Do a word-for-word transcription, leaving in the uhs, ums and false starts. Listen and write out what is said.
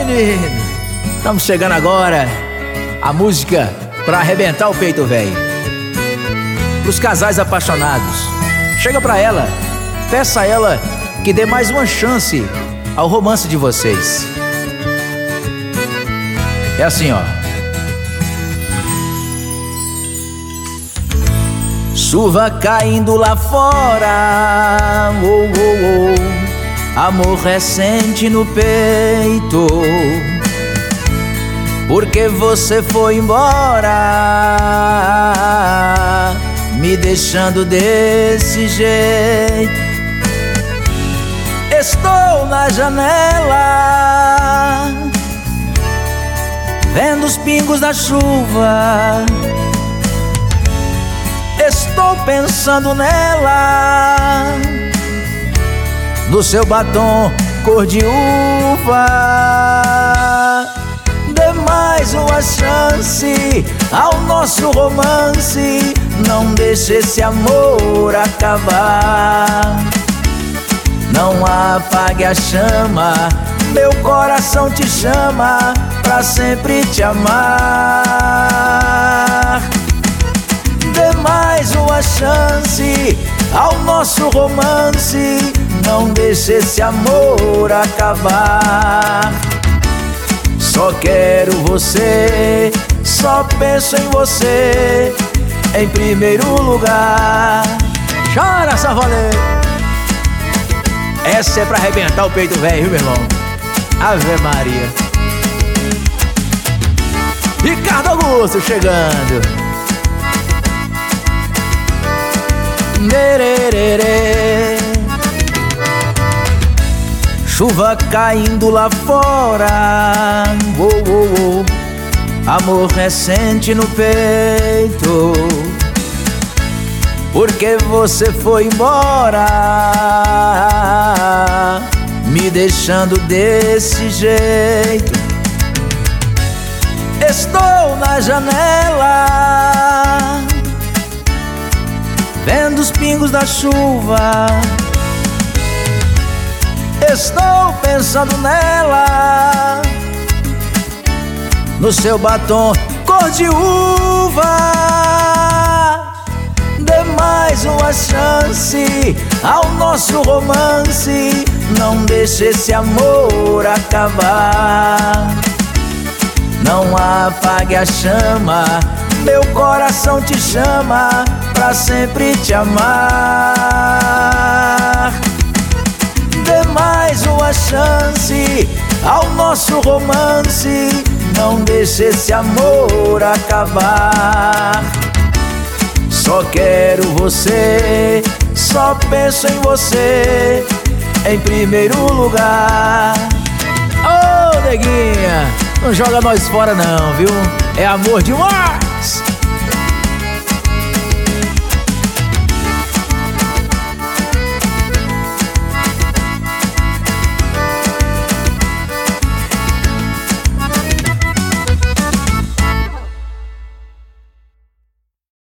menino, estamos chegando agora. A música pra arrebentar o peito, velho. Pros casais apaixonados, chega pra ela, peça a ela que dê mais uma chance ao romance de vocês. É assim, ó. Chuva caindo lá fora, oh, oh, oh. Amor recente no peito, porque você foi embora, me deixando desse jeito. Estou na janela, vendo os pingos da chuva. Estou pensando nela, no seu batom cor de uva. Dê mais uma chance ao nosso romance, não deixe esse amor acabar. Não apague a chama, meu coração te chama pra sempre te amar. Dê mais uma chance ao nosso romance, não deixe esse amor acabar. Só quero você, só penso em você, em primeiro lugar. Chora, Savalê! Essa é pra arrebentar o peito velho, meu irmão. Ave Maria. Ricardo Augusto chegando. Nererê. Chuva caindo lá fora, oh, oh, oh. Amor recente no peito, porque você foi embora, me deixando desse jeito. Estou na janela, vendo os pingos da chuva. Estou pensando nela, no seu batom cor de uva. Dê mais uma chance ao nosso romance, não deixe esse amor acabar. Não apague a chama, meu coração te chama pra sempre te amar. Dê mais uma chance ao nosso romance, não deixe esse amor acabar. Só quero você, só penso em você, em primeiro lugar. Ô, neguinha, não joga nós fora não, viu? É amor demais!